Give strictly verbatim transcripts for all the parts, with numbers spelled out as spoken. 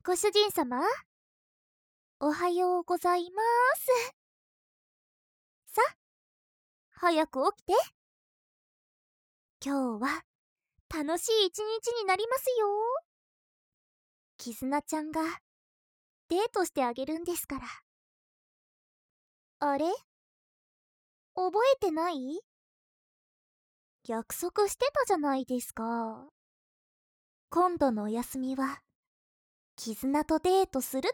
ご主人様、おはようございます。さ、早く起きて。今日は楽しい一日になりますよ。キズナちゃんがデートしてあげるんですから。あれ、覚えてない？約束してたじゃないですか。今度のお休みはキズナとデートするって。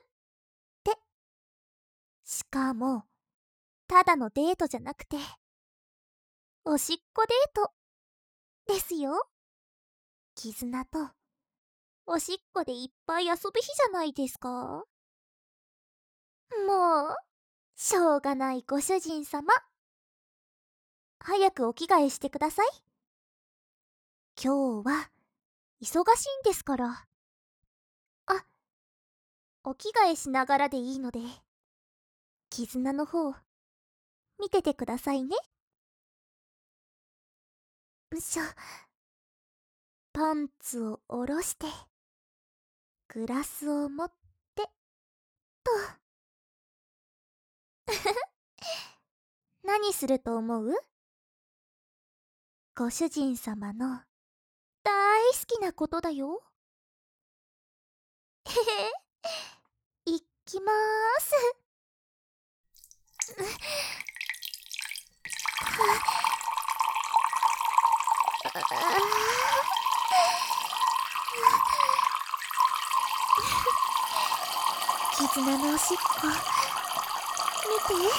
しかもただのデートじゃなくておしっこデートですよ。キズナとおしっこでいっぱい遊ぶ日じゃないですか。もうしょうがないご主人様。早くお着替えしてください。今日は忙しいんですから。あ、お着替えしながらでいいのでキズナの方見ててくださいね。うしょ。パンツを下ろしてグラスを持ってと。何すると思う？ご主人様の大好きなことだよ。へへ、いきまーす。キズナのおしっこ見て。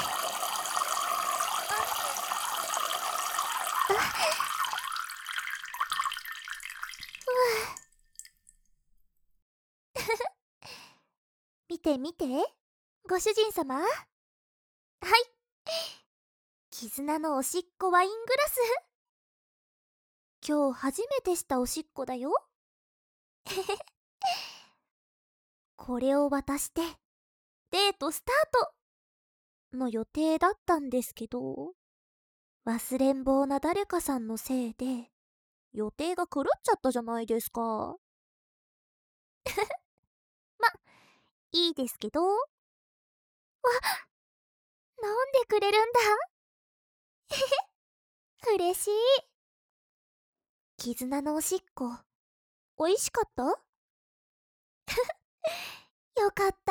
見て見て、ご主人様。はい、キズナのおしっこワイングラス。今日初めてしたおしっこだよ。これを渡してデートスタートの予定だったんですけど、忘れん坊な誰かさんのせいで予定が狂っちゃったじゃないですか。ま、いいですけど。わ、飲んでくれるんだ。嬉しい。キズナのおしっこおいしかった？よかった。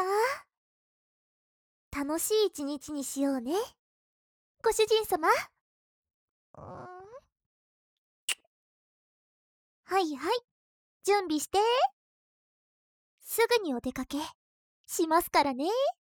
楽しい一日にしようね、ご主人様。うーん、はいはい、準備して。すぐにお出かけしますからね。